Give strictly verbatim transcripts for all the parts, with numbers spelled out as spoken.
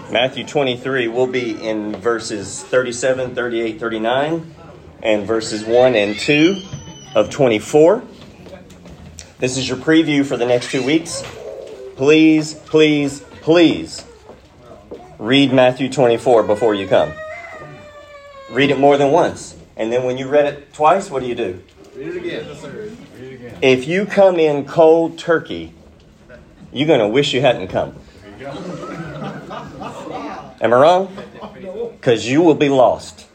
Matthew twenty-three, we'll be in verses thirty-seven, thirty-eight, thirty-nine, and verses one and two of twenty-four. This is your preview for the next two weeks. Please, please, please read Matthew twenty-four before you come. Read it more than once. And then when you read it twice, what do you do? Read it again. Yes, sir. Read it again. If you come in cold turkey, you're going to wish you hadn't come. There you go. Am I wrong? Because you will be lost.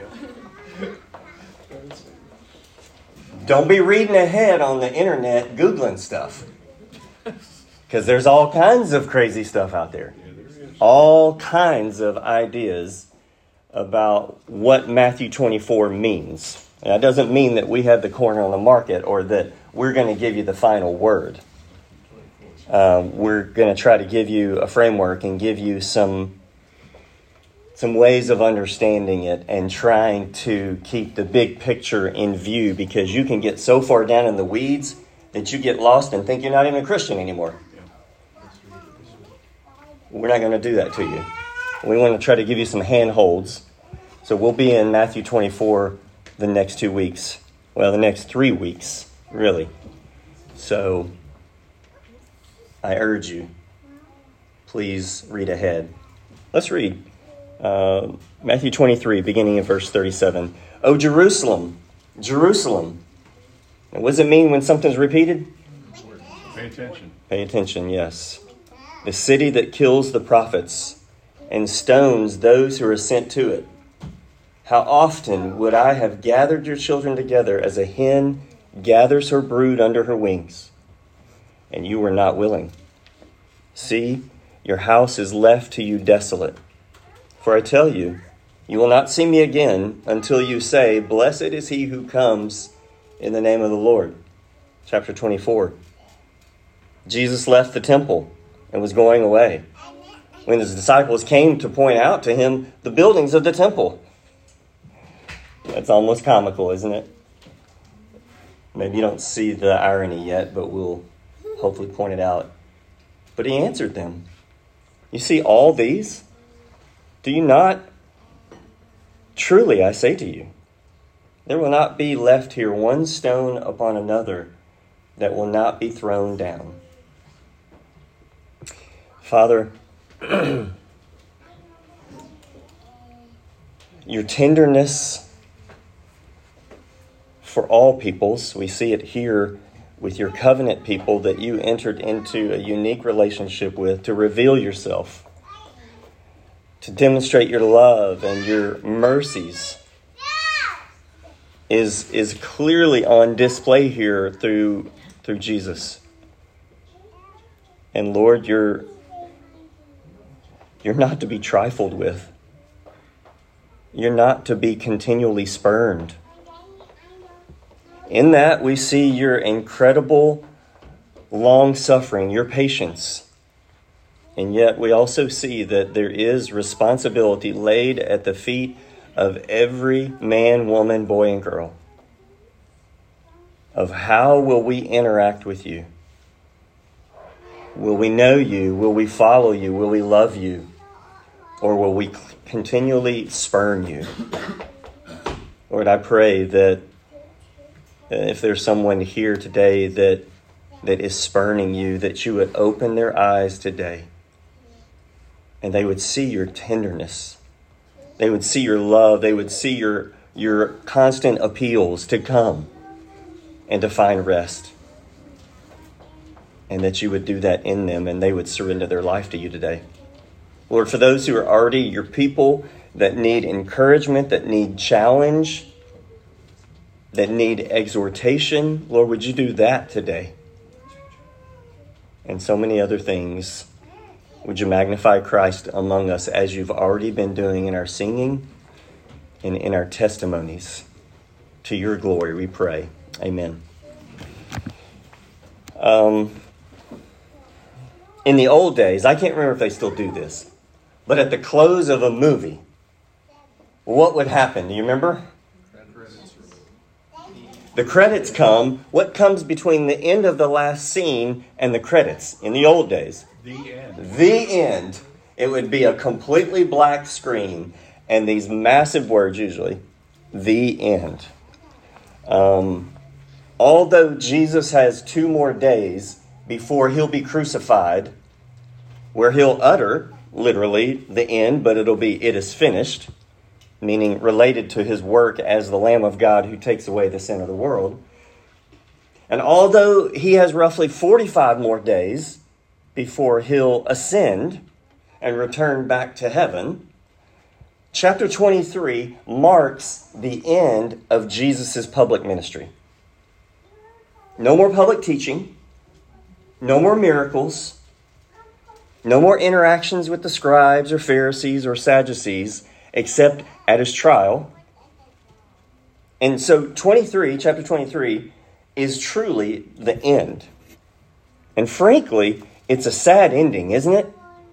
Don't be reading ahead on the internet, Googling stuff. Because there's all kinds of crazy stuff out there. All kinds of ideas about what Matthew twenty-four means. And that doesn't mean that we have the corner on the market or that we're going to give you the final word. Um, we're going to try to give you a framework and give you some, some ways of understanding it and trying to keep the big picture in view, because you can get so far down in the weeds that you get lost and think you're not even a Christian anymore. We're not going to do that to you. We want to try to give you some handholds. So we'll be in Matthew twenty-four the next two weeks. Well, the next three weeks, really. So I urge you, please read ahead. Let's read uh, Matthew twenty-three, beginning in verse thirty-seven. O Jerusalem, Jerusalem. And what does it mean when something's repeated? Pay attention. Pay attention, yes. The city that kills the prophets and stones those who are sent to it. How often would I have gathered your children together as a hen gathers her brood under her wings, and you were not willing. See, your house is left to you desolate. For I tell you, you will not see me again until you say, blessed is he who comes in the name of the Lord. Chapter twenty-four. Jesus left the temple and was going away when his disciples came to point out to him the buildings of the temple. That's almost comical, isn't it? Maybe you don't see the irony yet, but we'll hopefully point it out. But he answered them, you see all these? Do you not? Truly, I say to you, there will not be left here one stone upon another that will not be thrown down. Father, your tenderness for all peoples, we see it here with your covenant people that you entered into a unique relationship with to reveal yourself, to demonstrate your love and your mercies is, is clearly on display here through, through Jesus. And Lord, you're, you're not to be trifled with. You're not to be continually spurned. In that, we see your incredible long-suffering, your patience. And yet, we also see that there is responsibility laid at the feet of every man, woman, boy, and girl. Of how will we interact with you? Will we know you? Will we follow you? Will we love you? Or will we continually spurn you? Lord, I pray that if there's someone here today that that is spurning you, that you would open their eyes today and they would see your tenderness. They would see your love. They would see your, your constant appeals to come and to find rest. And that you would do that in them and they would surrender their life to you today. Lord, for those who are already your people that need encouragement, that need challenge, that need exhortation, Lord, would you do that today? And so many other things. Would you magnify Christ among us as you've already been doing in our singing and in our testimonies? To your glory, we pray. Amen. Um, in the old days, I can't remember if they still do this, but at the close of a movie, what would happen? Do you remember? The credits come. What comes between the end of the last scene and the credits in the old days? The end. The end. It would be a completely black screen and these massive words, usually, the end. Um, although Jesus has two more days before he'll be crucified, where he'll utter, literally, the end, but it'll be, it is finished, meaning related to his work as the Lamb of God who takes away the sin of the world. And although he has roughly forty-five more days before he'll ascend and return back to heaven, chapter twenty-three marks the end of Jesus' public ministry. No more public teaching, no more miracles, no more interactions with the scribes or Pharisees or Sadducees, except at his trial. And so twenty-three, chapter twenty-three, is truly the end. And frankly, it's a sad ending, isn't it?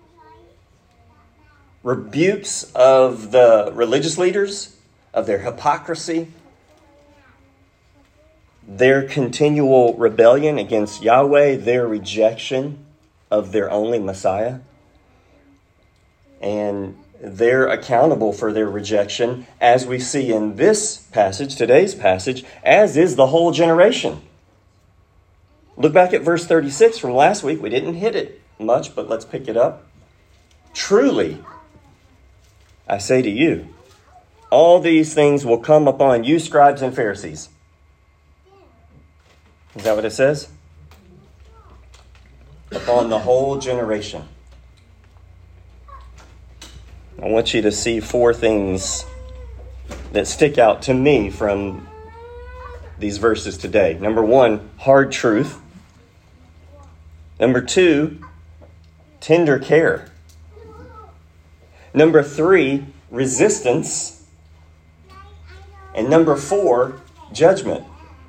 Rebukes of the religious leaders, of their hypocrisy, their continual rebellion against Yahweh, their rejection of their only Messiah. And they're accountable for their rejection, as we see in this passage, today's passage, as is the whole generation. Look back at verse thirty-six from last week. We didn't hit it much, but let's pick it up. Truly, I say to you, all these things will come upon you, scribes and Pharisees. Is that what it says? Upon the whole generation. I want you to see four things that stick out to me from these verses today. Number one, hard truth. Number two, tender care. Number three, resistance. And number four, judgment.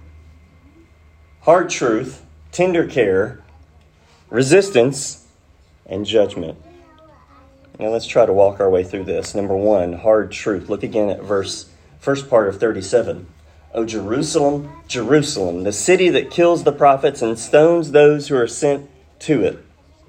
Hard truth, tender care, resistance, and judgment. Now let's try to walk our way through this. Number one, hard truth. Look again at verse, first part of thirty-seven. O Jerusalem, Jerusalem, the city that kills the prophets and stones those who are sent to it.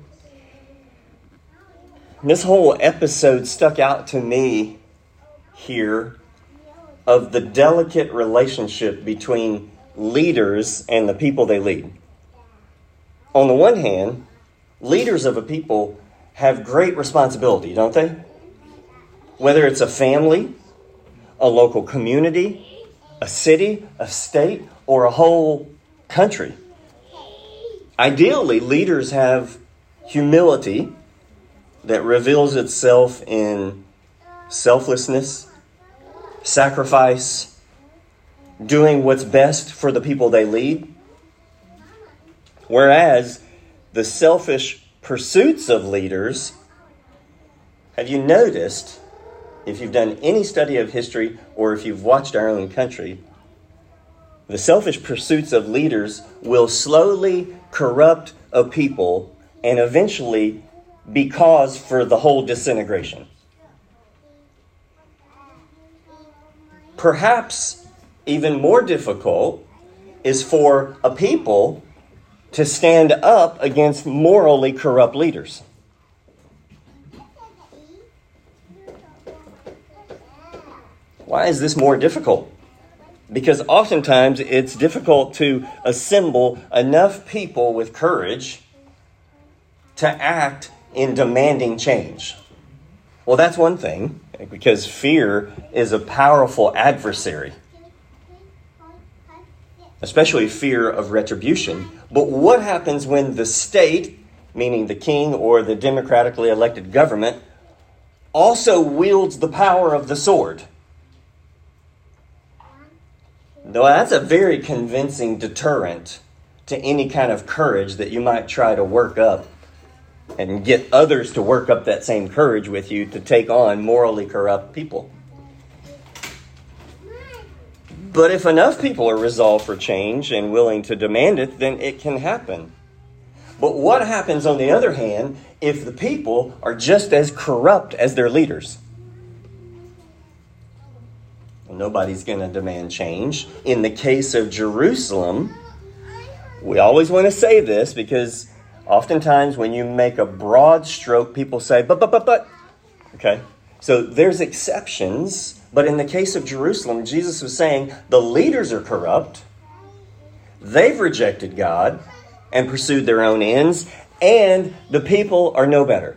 This whole episode stuck out to me here of the delicate relationship between leaders and the people they lead. On the one hand, leaders of a people have great responsibility, don't they? Whether it's a family, a local community, a city, a state, or a whole country. Ideally, leaders have humility that reveals itself in selflessness, sacrifice, doing what's best for the people they lead. Whereas the selfish pursuits of leaders, have you noticed, if you've done any study of history or if you've watched our own country, the selfish pursuits of leaders will slowly corrupt a people and eventually be cause for the whole disintegration. Perhaps even more difficult is for a people to stand up against morally corrupt leaders. Why is this more difficult? Because oftentimes it's difficult to assemble enough people with courage to act in demanding change. Well, that's one thing, because fear is a powerful adversary, especially fear of retribution. But what happens when the state, meaning the king or the democratically elected government, also wields the power of the sword? Though that's a very convincing deterrent to any kind of courage that you might try to work up and get others to work up that same courage with you to take on morally corrupt people. But if enough people are resolved for change and willing to demand it, then it can happen. But what happens, on the other hand, if the people are just as corrupt as their leaders? Well, nobody's going to demand change. In the case of Jerusalem, we always want to say this because Oftentimes when you make a broad stroke, people say, but, but, but, but. Okay? So there's exceptions, but in the case of Jerusalem, Jesus was saying the leaders are corrupt. They've rejected God and pursued their own ends, and the people are no better.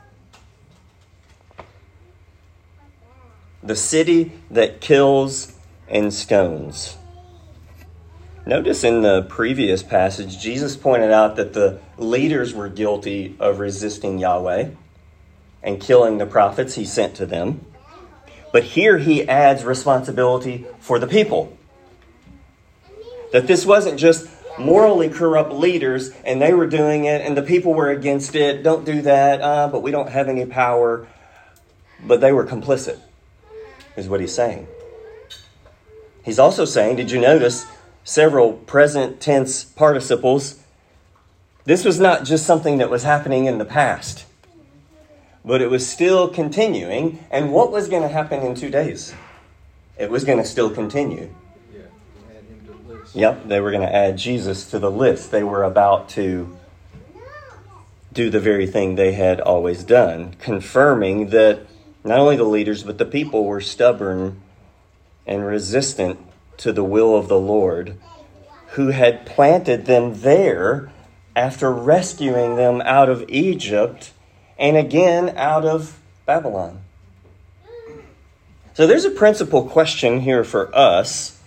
The city that kills and stones. Notice in the previous passage, Jesus pointed out that the leaders were guilty of resisting Yahweh and killing the prophets he sent to them. But here he adds responsibility for the people. That this wasn't just morally corrupt leaders and they were doing it and the people were against it. Don't do that, uh, but we don't have any power. But they were complicit, is what he's saying. He's also saying, did you notice several present tense participles? This was not just something that was happening in the past, but it was still continuing. And what was going to happen in two days? It was going to still continue. Yeah, add him to the list. Yep, they were going to add Jesus to the list. They were about to do the very thing they had always done, confirming that not only the leaders, but the people were stubborn and resistant to the will of the Lord, who had planted them there after rescuing them out of Egypt and again out of Babylon. So there's a principal question here for us.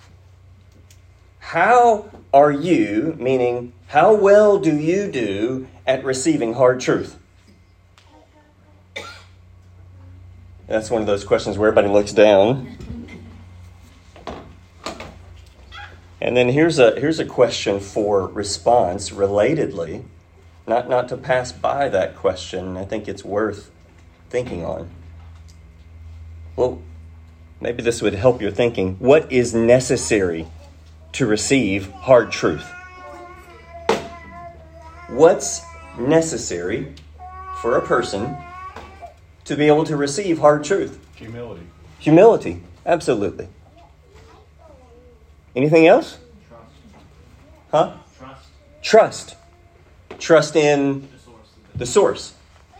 How are you, meaning how well do you do at receiving hard truth? That's one of those questions where everybody looks down. And then here's a here's a question for response relatedly. Not, not to pass by that question. I think it's worth thinking on. Well, maybe this would help your thinking. What is necessary to receive hard truth? What's necessary for a person to be able to receive hard truth? Humility. Humility, absolutely. Anything else? Trust. Huh? Trust. Trust. Trust in The source. the source.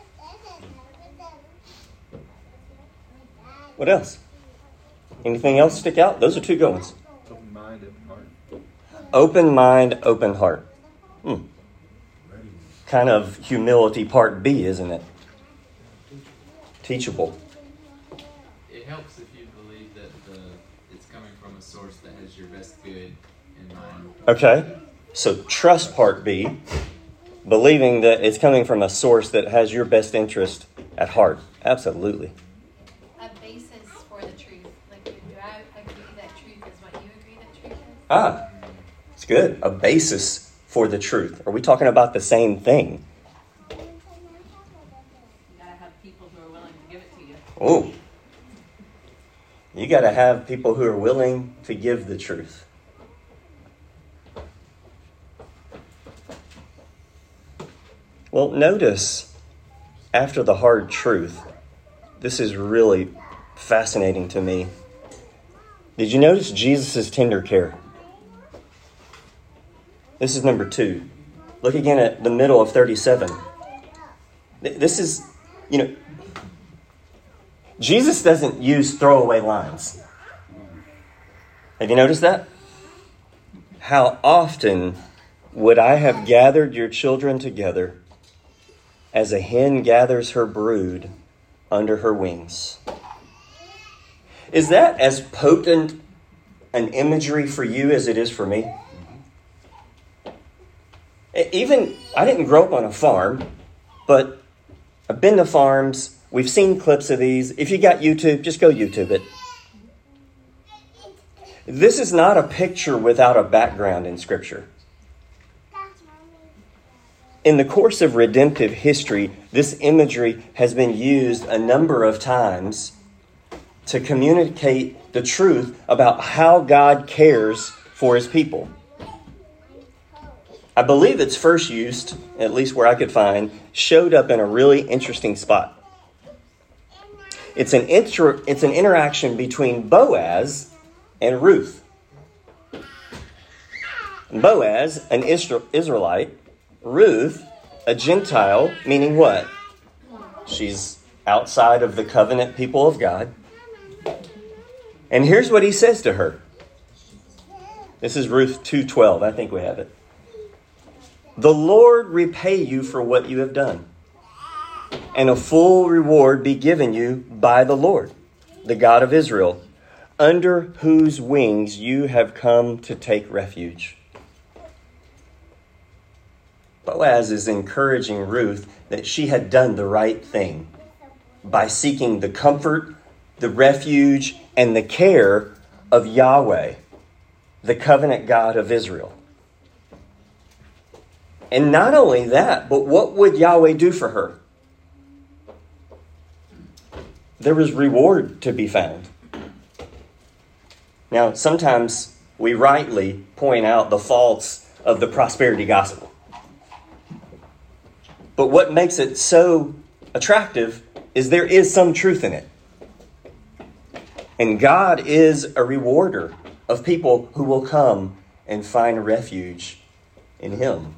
What else? Anything else stick out? Those are two good ones. Open mind, open heart. Open mind, open heart. Hmm. Kind of humility part B, isn't it? Teachable. It helps if you believe that the it's coming from a source that has your best good in mind. Okay. So trust part B. Believing that it's coming from a source that has your best interest at heart. Absolutely. A basis for the truth. Like, do I agree that truth is what you agree that truth is? Ah, it's good. A basis for the truth. Are we talking about the same thing? You gotta have people who are willing to give it to you. Oh. You got to have people who are willing to give the truth. Well, notice after the hard truth, this is really fascinating to me. Did you notice Jesus' tender care? This is number two. Look again at the middle of thirty-seven. This is, you know, Jesus doesn't use throwaway lines. Have you noticed that? How often would I have gathered your children together as a hen gathers her brood under her wings? Is that as potent an imagery for you as it is for me? Even, I didn't grow up on a farm, but I've been to farms. We've seen clips of these. If you got YouTube, just go YouTube it. This is not a picture without a background in Scripture. In the course of redemptive history, this imagery has been used a number of times to communicate the truth about how God cares for his people. I believe it's first used, at least where I could find, showed up in a really interesting spot. It's an inter- it's an interaction between Boaz and Ruth. Boaz, an Isra- Israelite, Ruth, a Gentile, meaning what? She's outside of the covenant people of God. And here's what he says to her. This is Ruth two twelve. I think we have it. The Lord repay you for what you have done, and a full reward be given you by the Lord, the God of Israel, under whose wings you have come to take refuge. Boaz is encouraging Ruth that she had done the right thing by seeking the comfort, the refuge, and the care of Yahweh, the covenant God of Israel. And not only that, but what would Yahweh do for her? There was reward to be found. Now, sometimes we rightly point out the faults of the prosperity gospel. But what makes it so attractive is there is some truth in it. And God is a rewarder of people who will come and find refuge in Him.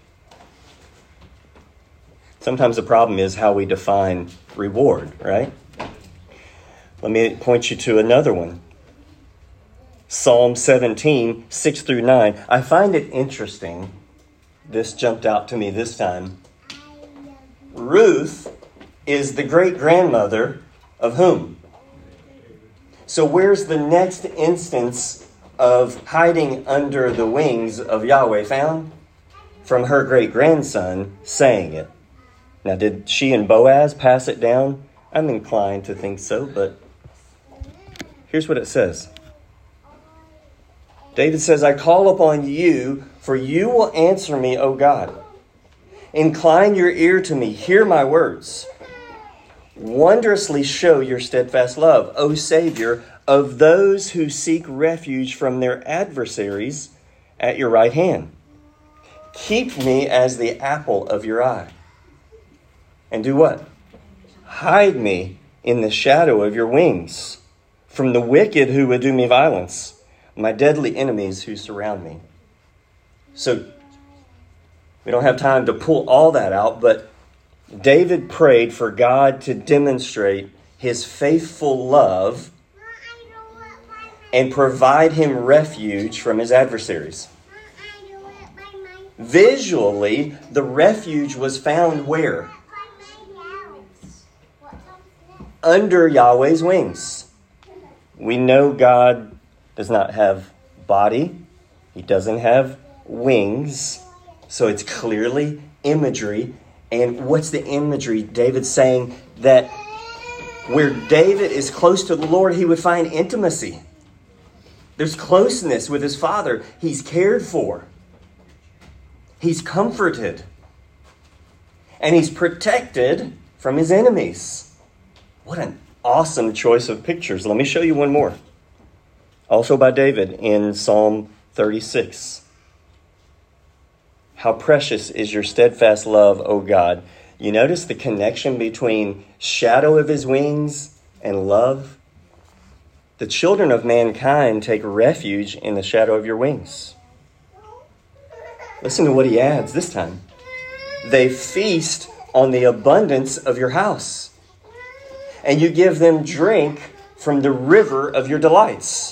Sometimes the problem is how we define reward, right? Let me point you to another one. Psalm seventeen, six through nine. I find it interesting. This jumped out to me this time. Ruth is the great-grandmother of whom? So where's the next instance of hiding under the wings of Yahweh found? From her great-grandson saying it. Now, did she and Boaz pass it down? I'm inclined to think so, but here's what it says. David says, I call upon you, for you will answer me, O God. Incline your ear to me, hear my words. Wondrously show your steadfast love, O Savior, of those who seek refuge from their adversaries at your right hand. Keep me as the apple of your eye. And do what? Hide me in the shadow of your wings from the wicked who would do me violence, my deadly enemies who surround me. So we don't have time to pull all that out, but David prayed for God to demonstrate his faithful love and provide him refuge from his adversaries. Visually, the refuge was found where? Under Yahweh's wings. We know God does not have body. He doesn't have wings. So it's clearly imagery. And what's the imagery? David's saying that where David is close to the Lord, he would find intimacy. There's closeness with his father. He's cared for. He's comforted. And he's protected from his enemies. What an awesome choice of pictures. Let me show you one more. Also by David in Psalm thirty-six. How precious is your steadfast love, O God. You notice the connection between shadow of his wings and love? The children of mankind take refuge in the shadow of your wings. Listen to what he adds this time. They feast on the abundance of your house, and you give them drink from the river of your delights.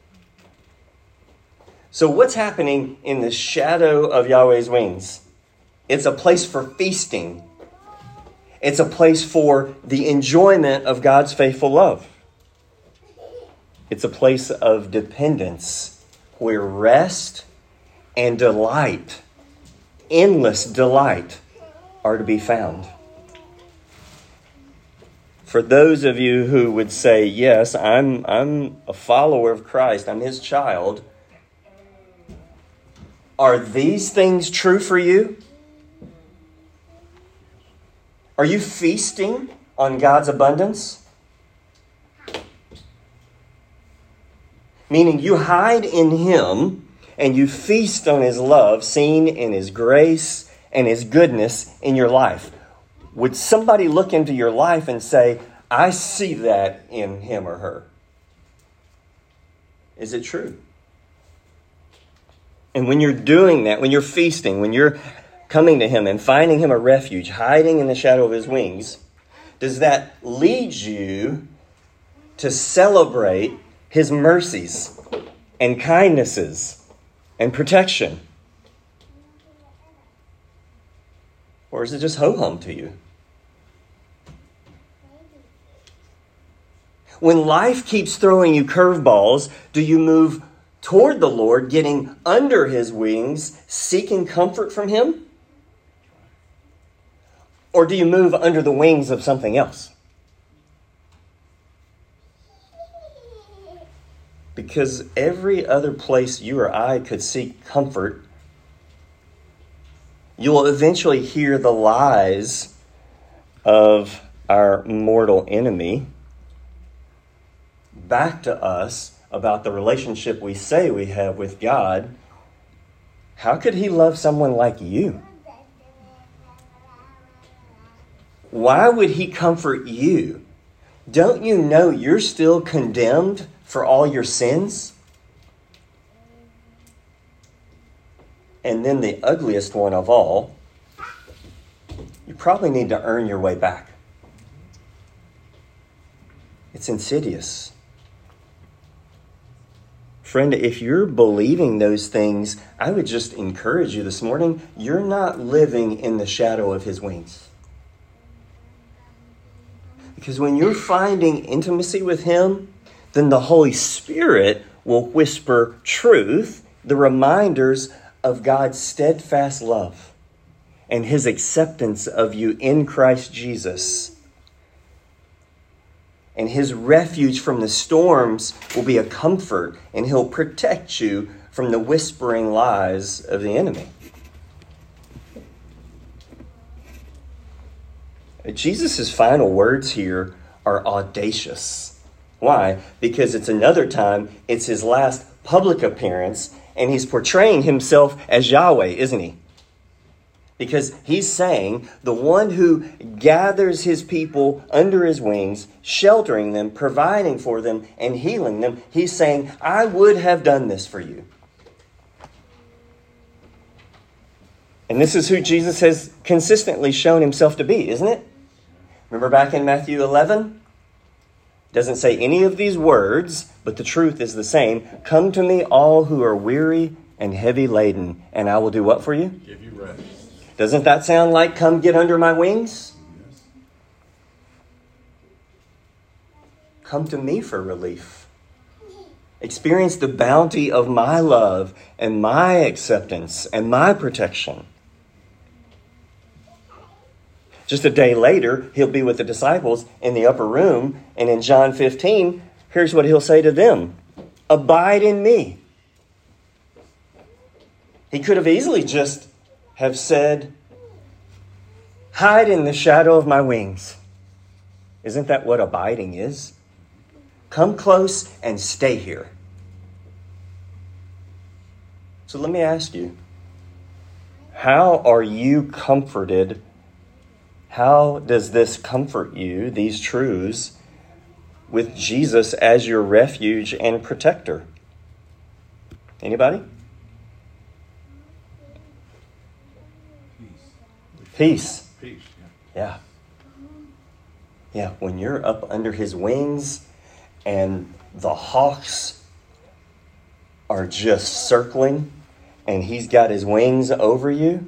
So what's happening in the shadow of Yahweh's wings? It's a place for feasting. It's a place for the enjoyment of God's faithful love. It's a place of dependence where rest and delight, endless delight, are to be found. For those of you who would say, yes, I'm, I'm a follower of Christ, I'm his child, are these things true for you? Are you feasting on God's abundance? Meaning you hide in him and you feast on his love, seen in his grace and his goodness in your life. Would somebody look into your life and say, I see that in him or her? Is it true? And when you're doing that, when you're feasting, when you're coming to him and finding him a refuge, hiding in the shadow of his wings, does that lead you to celebrate his mercies and kindnesses and protection? Or is it just ho-hum to you? When life keeps throwing you curveballs, do you move toward the Lord, getting under his wings, seeking comfort from him? Or do you move under the wings of something else? Because every other place you or I could seek comfort, you will eventually hear the lies of our mortal enemy back to us about the relationship we say we have with God. How could he love someone like you? Why would he comfort you? Don't you know you're still condemned for all your sins? And then the ugliest one of all, you probably need to earn your way back. It's insidious. Friend, if you're believing those things, I would just encourage you this morning, you're not living in the shadow of his wings. Because when you're finding intimacy with him, then the Holy Spirit will whisper truth, the reminders of God's steadfast love and his acceptance of you in Christ Jesus. And his refuge from the storms will be a comfort, and he'll protect you from the whispering lies of the enemy. Jesus' final words here are audacious. Why? Because it's another time, it's his last public appearance, and he's portraying himself as Yahweh, isn't he? Because he's saying the one who gathers his people under his wings, sheltering them, providing for them, and healing them, he's saying, I would have done this for you. And this is who Jesus has consistently shown himself to be, isn't it? Remember back in Matthew eleven? Doesn't say any of these words, but the truth is the same. Come to me, all who are weary and heavy laden, and I will do what for you? Give you rest. Doesn't that sound like come get under my wings? Yes. Come to me for relief. Experience the bounty of my love and my acceptance and my protection. Just a day later, he'll be with the disciples in the upper room. And in John fifteen, here's what he'll say to them. Abide in me. He could have easily just have said, hide in the shadow of my wings. Isn't that what abiding is? Come close and stay here. So let me ask you, how are you comforted? How does this comfort you, these truths, with Jesus as your refuge and protector? Anybody? Peace. Peace. Yeah. Yeah, when you're up under his wings and the hawks are just circling and he's got his wings over you.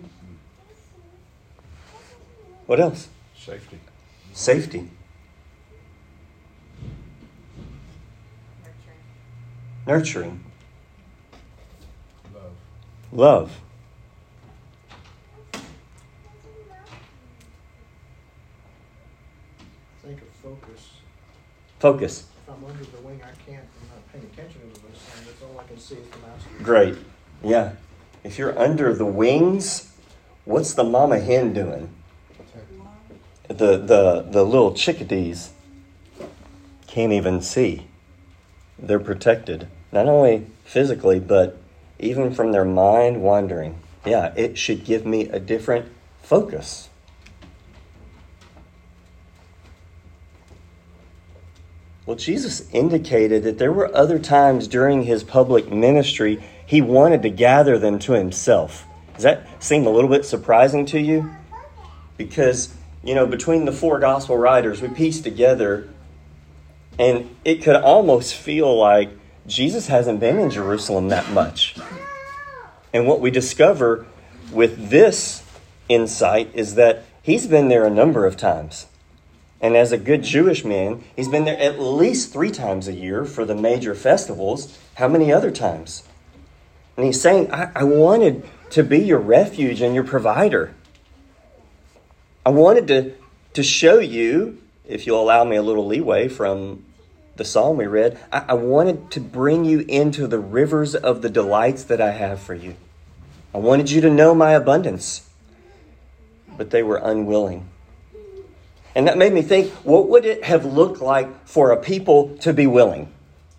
What else? Safety. Safety. Nurturing. Love. Love. Think of focus. Focus. If I'm under the wing, I can't, I'm not paying attention to those things. That's all I can see is the mouse. Great. Yeah. If you're under the wings, what's the mama hen doing? The, the, the little chickadees can't even see. They're protected. Not only physically, but even from their mind wandering. Yeah, it should give me a different focus. Well, Jesus indicated that there were other times during his public ministry he wanted to gather them to himself. Does that seem a little bit surprising to you? Because, you know, between the four gospel writers, we piece together, and it could almost feel like Jesus hasn't been in Jerusalem that much. And what we discover with this insight is that he's been there a number of times. And as a good Jewish man, he's been there at least three times a year for the major festivals. How many other times? And he's saying, I, I wanted to be your refuge and your provider. I wanted to, to show you, if you'll allow me a little leeway from the psalm we read, I, I wanted to bring you into the rivers of the delights that I have for you. I wanted you to know my abundance. But they were unwilling. And that made me think, what would it have looked like for a people to be willing?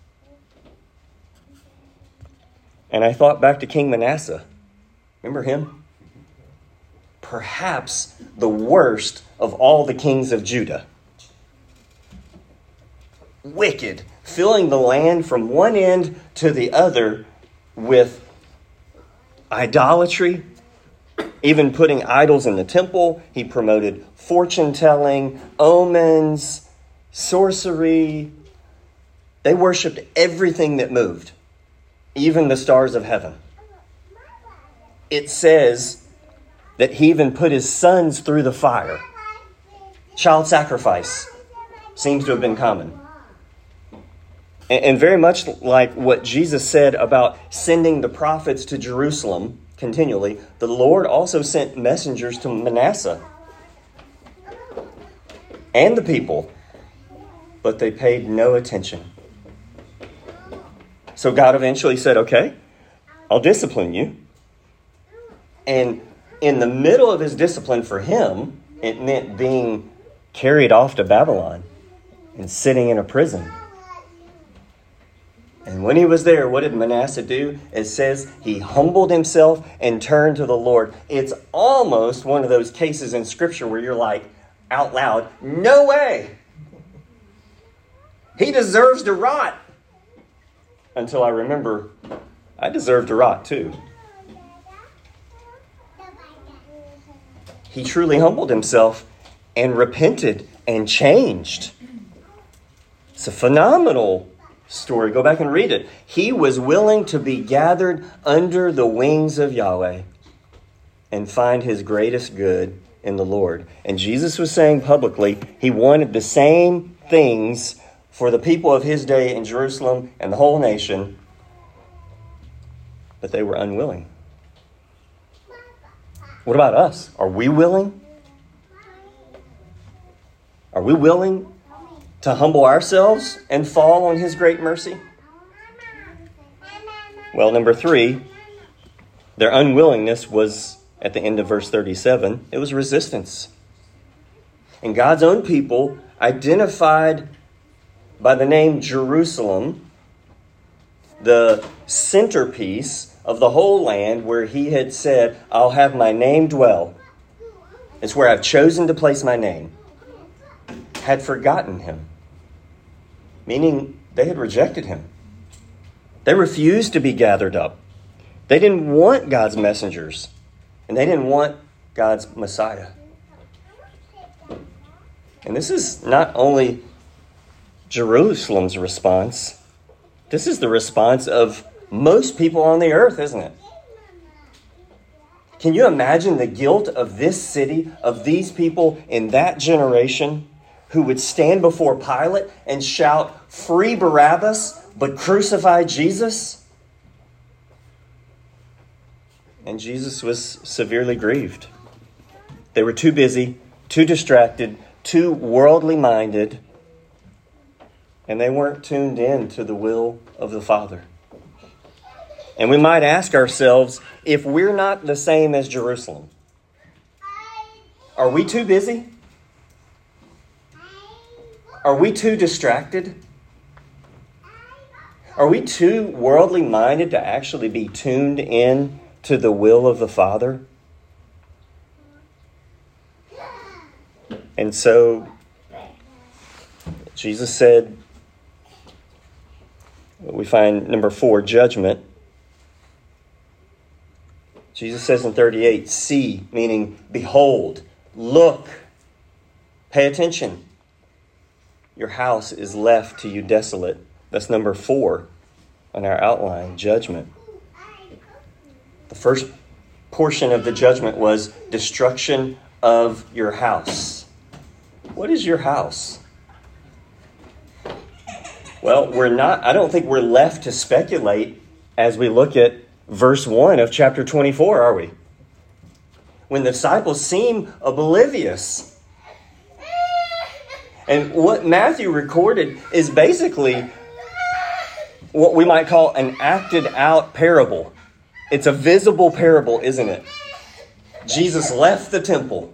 And I thought back to King Manasseh. Remember him? Perhaps the worst of all the kings of Judah. Wicked, filling the land from one end to the other with idolatry, even putting idols in the temple. He promoted fortune-telling, omens, sorcery. They worshipped everything that moved, even the stars of heaven. It says that he even put his sons through the fire. Child sacrifice seems to have been common. And very much like what Jesus said about sending the prophets to Jerusalem continually, the Lord also sent messengers to Manasseh and the people, but they paid no attention. So God eventually said, okay, I'll discipline you. And in the middle of his discipline for him, it meant being carried off to Babylon and sitting in a prison. And when he was there, what did Manasseh do? It says he humbled himself and turned to the Lord. It's almost one of those cases in Scripture where you're like, out loud, no way! He deserves to rot. Until I remember, I deserve to rot too. He truly humbled himself and repented and changed. It's a phenomenal story. Go back and read it. He was willing to be gathered under the wings of Yahweh and find his greatest good in the Lord. And Jesus was saying publicly he wanted the same things for the people of his day in Jerusalem and the whole nation, but they were unwilling. What about us? Are we willing? Are we willing to humble ourselves and fall on his great mercy? Well, number three, their unwillingness was at the end of verse thirty-seven. It was resistance. And God's own people, identified by the name Jerusalem, the centerpiece of the whole land where he had said, I'll have my name dwell. It's where I've chosen to place my name. Had forgotten him. Meaning they had rejected him. They refused to be gathered up. They didn't want God's messengers. And they didn't want God's Messiah. And this is not only Jerusalem's response. This is the response of most people on the earth, isn't it? Can you imagine the guilt of this city, of these people in that generation who would stand before Pilate and shout, free Barabbas, but crucify Jesus? And Jesus was severely grieved. They were too busy, too distracted, too worldly minded, and they weren't tuned in to the will of the Father. And we might ask ourselves, if we're not the same as Jerusalem, are we too busy? Are we too distracted? Are we too worldly minded to actually be tuned in to the will of the Father? And so Jesus said, we find number four, judgment. Jesus says in thirty-eight, see, meaning behold, look, pay attention. Your house is left to you desolate. That's number four on our outline, judgment. The first portion of the judgment was destruction of your house. What is your house? Well, we're not, I don't think we're left to speculate as we look at verse one of chapter twenty-four, are we? When the disciples seem oblivious. And what Matthew recorded is basically what we might call an acted out parable. It's a visible parable, isn't it? Jesus left the temple.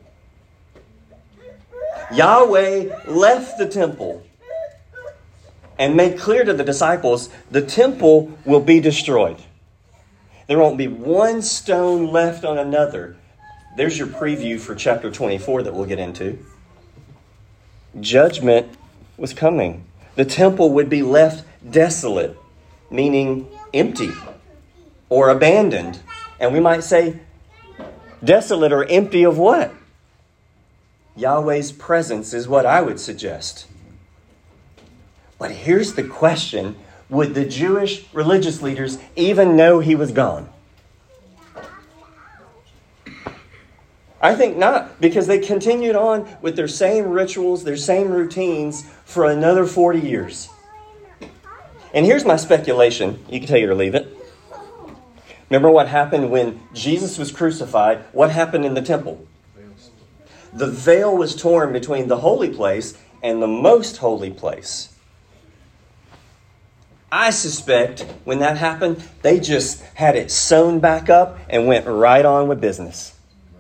Yahweh left the temple and made clear to the disciples, the temple will be destroyed. There won't be one stone left on another. There's your preview for chapter twenty-four that we'll get into. Judgment was coming. The temple would be left desolate, meaning empty or abandoned. And we might say, desolate or empty of what? Yahweh's presence is what I would suggest. But here's the question. Would the Jewish religious leaders even know he was gone? I think not, because they continued on with their same rituals, their same routines for another forty years. And here's my speculation. You can take it or leave it. Remember what happened when Jesus was crucified? What happened in the temple? The veil was torn between the holy place and the most holy place. I suspect when that happened, they just had it sewn back up and went right on with business.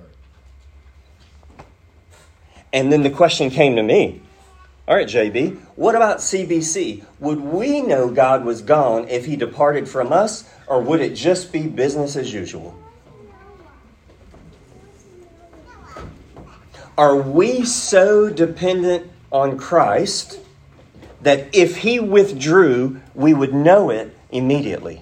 And then the question came to me. All right, J B, what about C B C? Would we know God was gone if he departed from us, or would it just be business as usual? Are we so dependent on Christ that if he withdrew, we would know it immediately?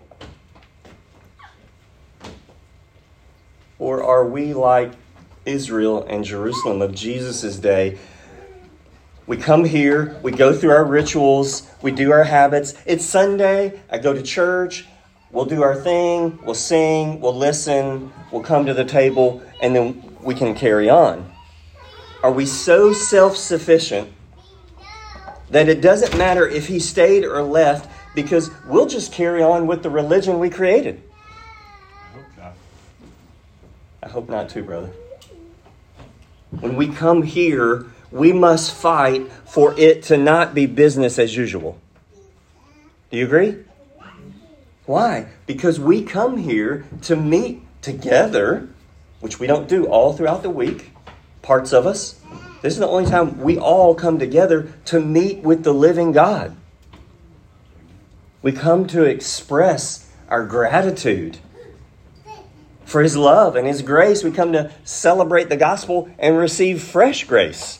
Or are we like Israel and Jerusalem of Jesus' day? We come here, we go through our rituals, we do our habits. It's Sunday, I go to church, we'll do our thing, we'll sing, we'll listen, we'll come to the table, and then we can carry on. Are we so self-sufficient that it doesn't matter if he stayed or left, because we'll just carry on with the religion we created? I hope not. I hope not too, brother. When we come here, we must fight for it to not be business as usual. Do you agree? Why? Because we come here to meet together, which we don't do all throughout the week, parts of us. This is the only time we all come together to meet with the living God. We come to express our gratitude for his love and his grace. We come to celebrate the gospel and receive fresh grace.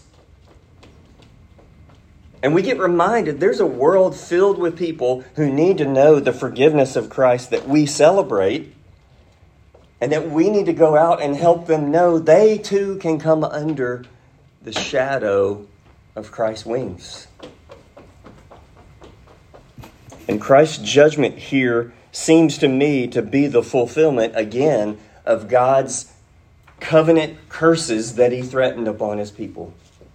And we get reminded there's a world filled with people who need to know the forgiveness of Christ that we celebrate, and that we need to go out and help them know they too can come under the shadow of Christ's wings. And Christ's judgment here seems to me to be the fulfillment, again, of God's covenant curses that he threatened upon his people.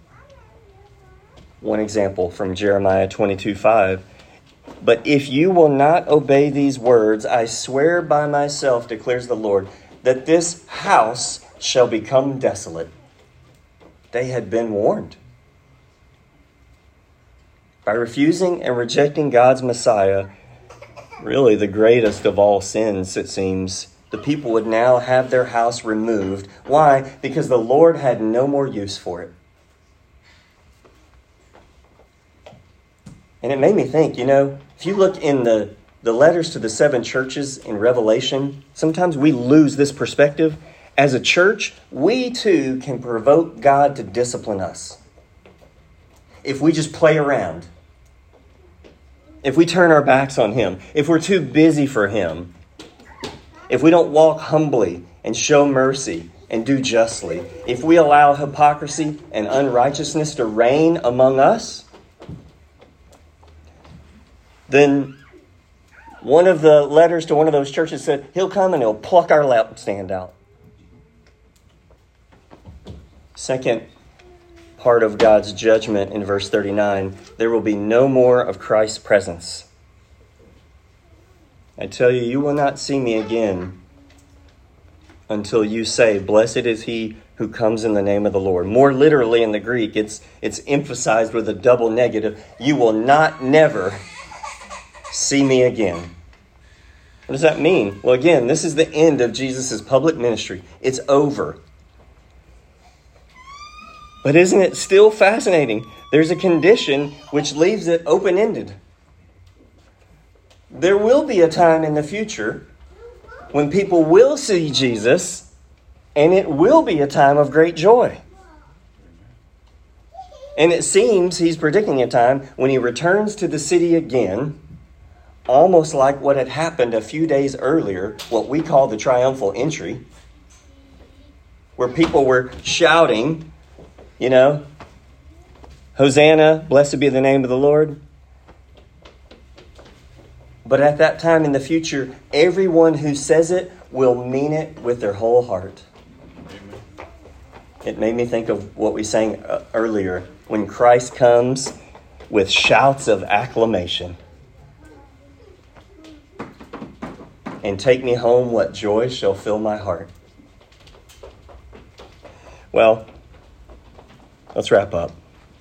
One example from Jeremiah twenty-two five. But if you will not obey these words, I swear by myself, declares the Lord, that this house shall become desolate. They had been warned. By refusing and rejecting God's Messiah, really the greatest of all sins, it seems, the people would now have their house removed. Why? Because the Lord had no more use for it. And it made me think, you know, if you look in the, the letters to the seven churches in Revelation, sometimes we lose this perspective. As a church, we too can provoke God to discipline us. If we just play around. If we turn our backs on him. If we're too busy for him. if we don't walk humbly and show mercy and do justly, if we allow hypocrisy and unrighteousness to reign among us, then one of the letters to one of those churches said, he'll come and he'll pluck our lampstand out. Second part of God's judgment in verse thirty-nine, there will be no more of Christ's presence. I tell you, you will not see me again until you say, blessed is he who comes in the name of the Lord. More literally in the Greek, it's, it's emphasized with a double negative. You will not never see me again. What does that mean? Well, again, this is the end of Jesus' public ministry. It's over. But isn't it still fascinating? There's a condition which leaves it open-ended. There will be a time in the future when people will see Jesus, and it will be a time of great joy. And it seems he's predicting a time when he returns to the city again, almost like what had happened a few days earlier, what we call the triumphal entry, where people were shouting, you know, Hosanna, blessed be the name of the Lord. But at that time in the future, everyone who says it will mean it with their whole heart. Amen. It made me think of what we sang earlier, when Christ comes with shouts of acclamation. And take me home, what joy shall fill my heart. Well, let's wrap up.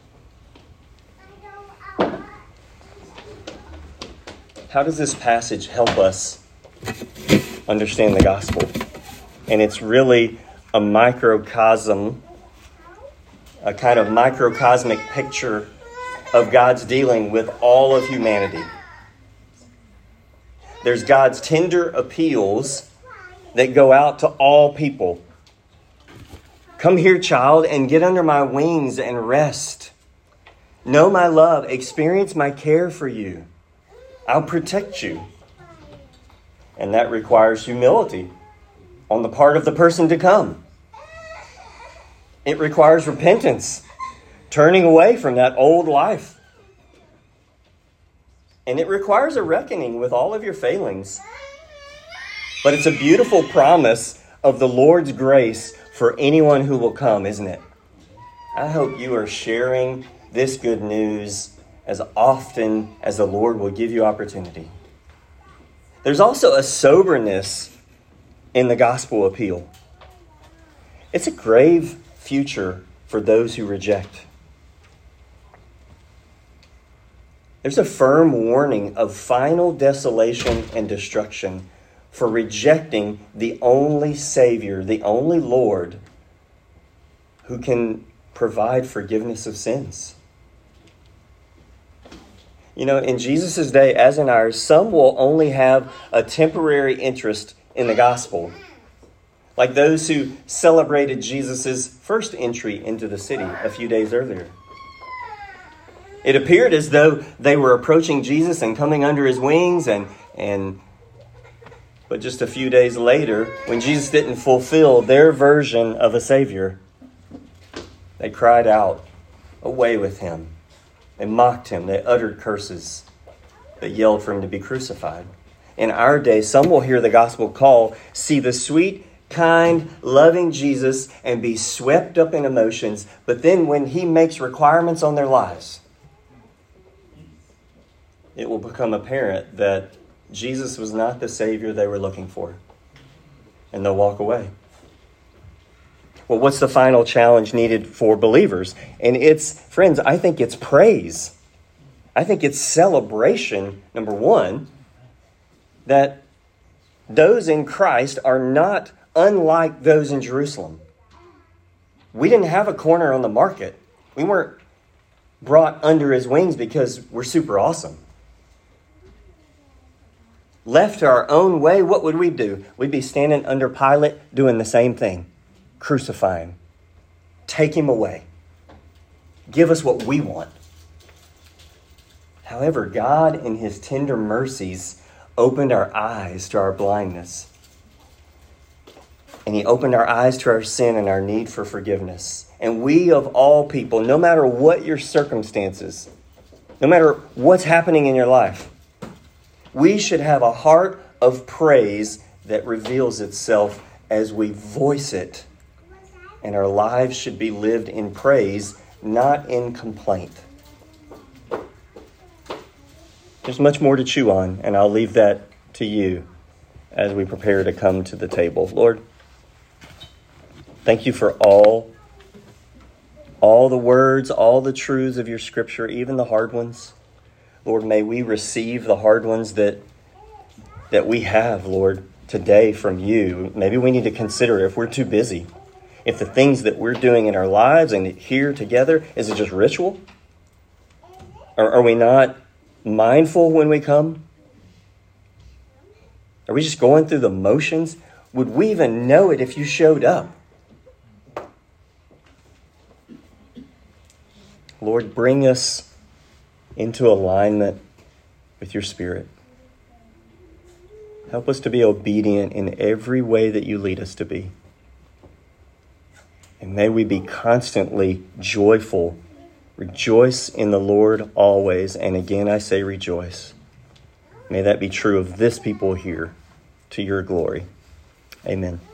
How does this passage help us understand the gospel? And it's really a microcosm, a kind of microcosmic picture of God's dealing with all of humanity. There's God's tender appeals that go out to all people. Come here, child, and get under my wings and rest. Know my love, experience my care for you. I'll protect you. And that requires humility on the part of the person to come. It requires repentance, turning away from that old life. And it requires a reckoning with all of your failings. But it's a beautiful promise of the Lord's grace for anyone who will come, isn't it? I hope you are sharing this good news as often as the Lord will give you opportunity. There's also a soberness in the gospel appeal. It's a grave future for those who reject. There's a firm warning of final desolation and destruction for rejecting the only Savior, the only Lord who can provide forgiveness of sins. You know, in Jesus' day, as in ours, some will only have a temporary interest in the gospel, like those who celebrated Jesus' first entry into the city a few days earlier. It appeared as though they were approaching Jesus and coming under his wings, and and but just a few days later, when Jesus didn't fulfill their version of a Savior, they cried out, "Away with him." They mocked him. They uttered curses. They yelled for him to be crucified. In our day, some will hear the gospel call, see the sweet, kind, loving Jesus, and be swept up in emotions. But then when he makes requirements on their lives, it will become apparent that Jesus was not the Savior they were looking for. And they'll walk away. Well, what's the final challenge needed for believers? And it's, friends, I think it's praise. I think it's celebration, number one, that those in Christ are not unlike those in Jerusalem. We didn't have a corner on the market. We weren't brought under his wings because we're super awesome. Left to our own way, what would we do? We'd be standing under Pilate doing the same thing. Crucify him. Take him away. Give us what we want. However, God in his tender mercies opened our eyes to our blindness. And he opened our eyes to our sin and our need for forgiveness. And we of all people, no matter what your circumstances, no matter what's happening in your life, we should have a heart of praise that reveals itself as we voice it. And our lives should be lived in praise, not in complaint. There's much more to chew on, and I'll leave that to you as we prepare to come to the table. Lord, thank you for all, all the words, all the truths of your scripture, even the hard ones. Lord, may we receive the hard ones that, that we have, Lord, today from you. Maybe we need to consider if we're too busy. If the things that we're doing in our lives and here together, is it just ritual? Or are we not mindful when we come? Are we just going through the motions? Would we even know it if you showed up? Lord, bring us into alignment with your Spirit. Help us to be obedient in every way that you lead us to be. And may we be constantly joyful. Rejoice in the Lord always. And again, I say rejoice. May that be true of this people here, to your glory. Amen.